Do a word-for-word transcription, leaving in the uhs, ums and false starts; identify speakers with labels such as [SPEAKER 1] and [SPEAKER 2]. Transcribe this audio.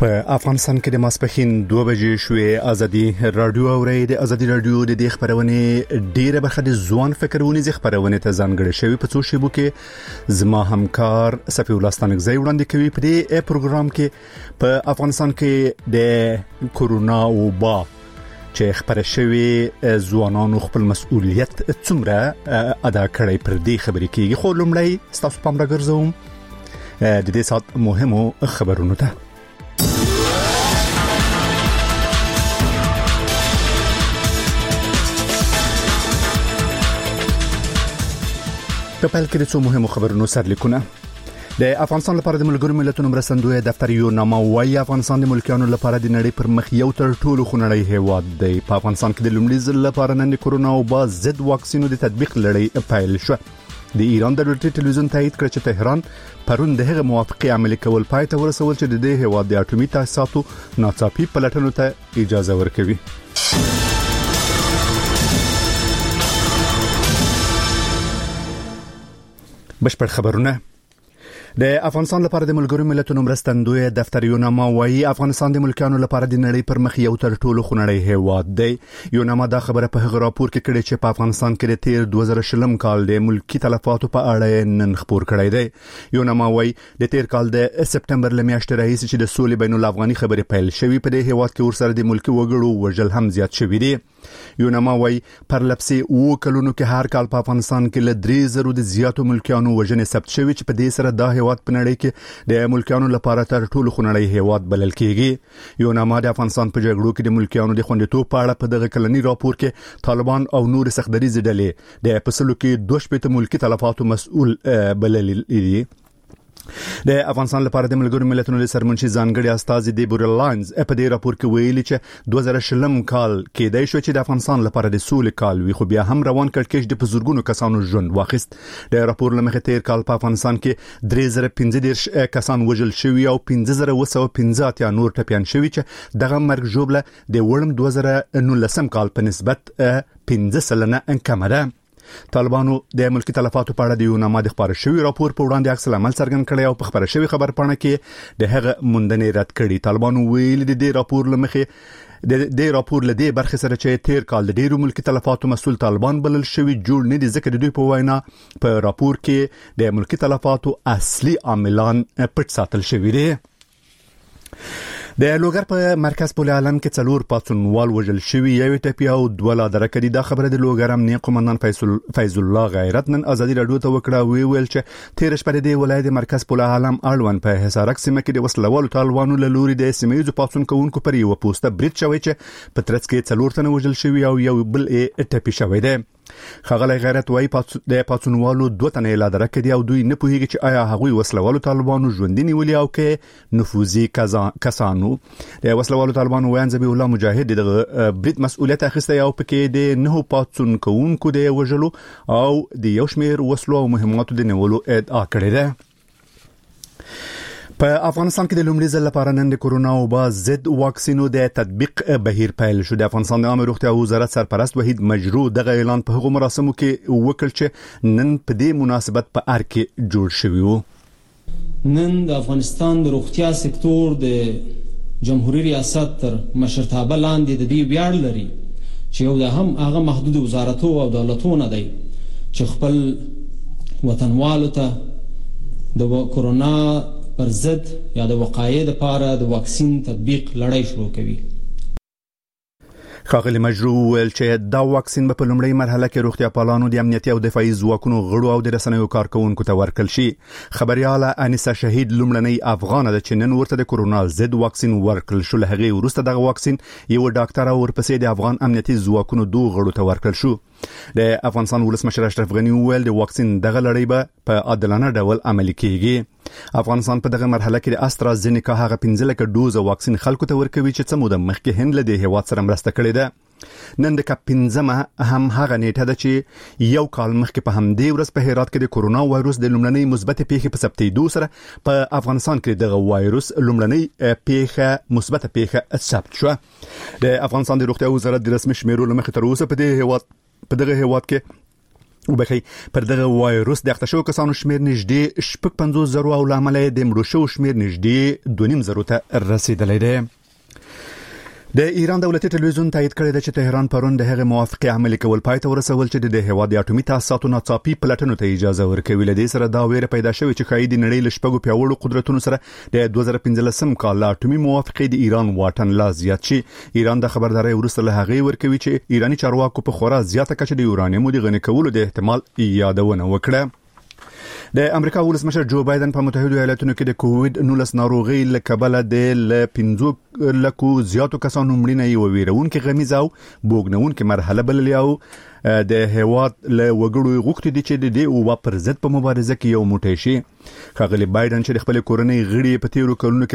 [SPEAKER 1] په افغانستان کې د ماسپښین دوه بجې شوې ازادي رادیو اوري د ازادي رادیو د دې خبرونه ډیره برخه د ځوان فکرونې ز خبرونه ته ځانګړې شوی په څو شیبو کې زما همکار صفی الله ستانکزی وړاندې کوي په دې پروګرام کې په افغانستان کې د کورونا وبا چې خبره شوی ځوانانو خپل مسؤلیت څومره ادا کړی پر دې خبرې کېږي. خو لومړی تاسو پام راګرځوم د دې سات مهمو خبرونو ته. په پیل کې د څو مهمو خبرونو سرلیکونه. د افغانستان لپاره د ملګرو ملتونو مرستندوی دفتر یو نامه وايي افغانستان د ملکیانو لپاره د نړۍ پر مخ یو تر ټولو خونړی هیواد دی. په افغانستان کې د لومړي ځل لپاره نن د کورونا وبا ضد واکسینو د تطبیق لړۍ پیل شو. د ایران د دولتي ټلویزیون تایید کړ چې تهران پرون دغه موافقه عملي کول پای ته ورسول چې د دې هیواد د اټومي تاسیساتو ناڅاپي پلټنو ته اجازه ورکوي. بشپړ خبرونه. د افغانستان لپاره د ملګرو ملتونو مرستندوی دفتر یو نامه وايي افغانستان د ملکیانو لپاره د نړۍ پر مخ یو تر ټولو خونړی هیواد دی. یو نامه دا خبره په هغه راپور کې کړې چې په افغانستان کې د تیر دوه زره شلم کال د ملکی تلفاتو په اړه نن خبر کړی دی. یو نامه وايي د تیر کال د سپټمبر لمیاشتې راهیسې چې د سولې بین الافغاني خبرې پیل شوې په دې هیواد کې ورسره د ملکی وګړو وژل هم زیات شوی دی. یو نامه وايي پر لپسې او کلونو کې هر کال په افغانستان کې ل درې زره د زیاتو ملکیانو وژنې ثبت شوی چې په دې سره دا هیواد په نړۍ کې د ملکیانو لپاره تر ټولو خونړی هیواد بلل کېږي. یو نامه د افغانستان په جګړو کې د ملکیانو د خوندیتوب په اړه په دغه کلنی راپور کې طالبان او نور سختدریز ډلې د فصلو کې دوه شپږ ملکی تلفاتو مسؤل بلل دي. د افغانستان لپاره د ملګرو ملتونو د سرمنشي ځانګړي استاذ دی بورلاینز په دې راپور کې ویلي چې دوه زره شلم کال کې د شو چې د افغانستان لپاره د سولې کال وي خو بیا هم روان کړکېچ د بزرګونو کسانو ژوند واخیست. د راپور لمخې تیر کال په افغانستان کې درې زره پنځه دېرش کسان وژل شوي او پنځه زره وسو پنځه اتیا نور ټپيان شوي چې دغه مرګ ژوبله د وړم دوه زره نولسم کال په نسبت پنځه سلنه کم ده. طالبانو د ملکی تلفاتو په اړه د یو نامه د خبر شوی راپور په وړاندې عکس العمل څرګند کړی او په خبر شوی خبر پاڼه کې د هغه موندنې رد کړي. طالبانو ویل د دې راپور لمخې د دې راپور لدې برخه سره چې تیر کال د ډیرو ملکی تلفاتو مسول طالبان بلل شوی جوړ نه دي ځکه د دوی په وینا په راپور کې د ملکی تلفاتو اصلي عاملان پټ ساتل شوی دي. د لوګر په مرکز پول عالم کې څلور پاتونوال وژل شوی یو ټپي او دوه لا درکدي. دا خبره د لوګر امنیه قومندان فیض الله غیرت نن ازادي رادیو ته وکړه. وی ویل چې تیر شپه د ولایت مرکز پول عالم اړوند په حصارک سیمه کې د وسلوالو طالبانو له لوري د سیمایي پاتون کوونکو پر یو پوسټه برید شوی چې په ترڅ کې څلور تنه وژل شوی او یو بل یې ټپي شوی دی. خغلی غیرت وای د پاتونوالو دوه تنه لا درکدي او دوی نه پوهیږي چې آیا هغوی وسلوالو طالبانو ژوندۍ نیولي او کې نفوذي کسانو. د وسلوالو طالبانو وایي ځبی الله مجاهد د برید مسؤلیت اخیسته او پکې د نه پاتون کوونکو د وژلو او د یو شمیر وسلو او مهماتو د نیولو ادعا کړې ده. په افغانستان کې د لومړي ځل لپاره نن د کورونا وبا ضد واکسینو د تطبیق بهیر پیل شو. د افغانستان د عامه روغتیا وزارت سرپرست وحید مجروح دغه اعلان په هغو مراسمو کې وکړ چې نن په دې مناسبت په ار کې جوړ شوی وو.
[SPEAKER 2] نن د افغانستان د روغتیا سکتور د جمهوریت ریاست تر مشرتابه لاندې د دې ویاړ لري چې یو د هم هغه محدود وزارتو او دولتونه دی چې خپل وطنوالو ته د کورونا پر ضد یا د وقایې لپاره د واکسین تطبیق لړۍ شروع کوي.
[SPEAKER 1] ښاغلی مجروح ویل چې دا واکسین په لومړۍ مرحله کې روغتیا پالانو د امنیتي او دفاعي ځواکونو غړو او د رسنیو کارکونکو ته ورکړل شي. خبرياله انیسه شهید لومړنۍ افغان ده چې نن ورته د کورونا ضد واکسین ورکړل شو. له هغه وروسته دغه واکسین یو ډاکټر او ورپسې د افغان امنیتي ځواکونو دوه غړو ته ورکړل شو. د افغانستان ولسمشر اشرف غنی ویل د واکسین دغه لړۍ به په عادلانه ډول عملي کیږي. افغانستان په دغه مرحله کې د استرازینیکا هغه پنځه لکه ډوز واکسین خلکو ته ورکوي چې څه موده مخکې هند له دې هیواد سره مرسته کړې ده. نن د پنځمه هم هغه نیټه ده چې یو کال مخکې په همدې ورځ په هرات کې د کورونا وایروس د لومړنۍ مثبت پیښې په ثبتېدو سره په افغانستان کې دغه وایروس لومړنۍ پیښه مثبت پیښه ثبت شو. د افغانستان د روغتیا وزارت د رسمي شمیرو لمخې تر اوسه په دې هیواد په دغه هیواد کې وبخي پر دغه وایروس د اختشو کسانو شمیر نږدې شپږ پنځوس زرو او لامل د مړو شو شمیر نږدې دوه نیم زرو ته رسیدلی دی. د ایران دولتي ټلویزیون تایید کړی دی چې تهران پرون د هغه موافقه عملي کول پای ته ورسول چې د هیواد اټومي تاسیساتو ناڅاپي پلټنو ته اجازه ورکوي. لدې سره دا ویره پیدا شوې چې ښایي د نړۍ له شپږو پیاوړو قدرتونو سره د دوه زره پنځلسم کال له اټومي موافقه د ایران واټن لا زیات شي. ایران د خبرداري وروسته له هغه ورکوي چې ایرانی چارواکو په خورا زیاته کچه د یورانیم د غني کولو د احتمال یادونه وکړه. د امریکا ولسمشر جو بایدن په متحده ایالاتونو کې د کووید نولس ناروغي له کبله د ل پنځو لکو زیاتو کسانو مړینه یو ویرونکو غمیزه او بوګنونکو مرحله بللې او د هیواد له وګړو غوښتي دي چې د دې او پر ضد په مبارزه کې یو موټی شي. ښاغلي بایدن چې د خپل کورنۍ غړي په تیرو کلونو کې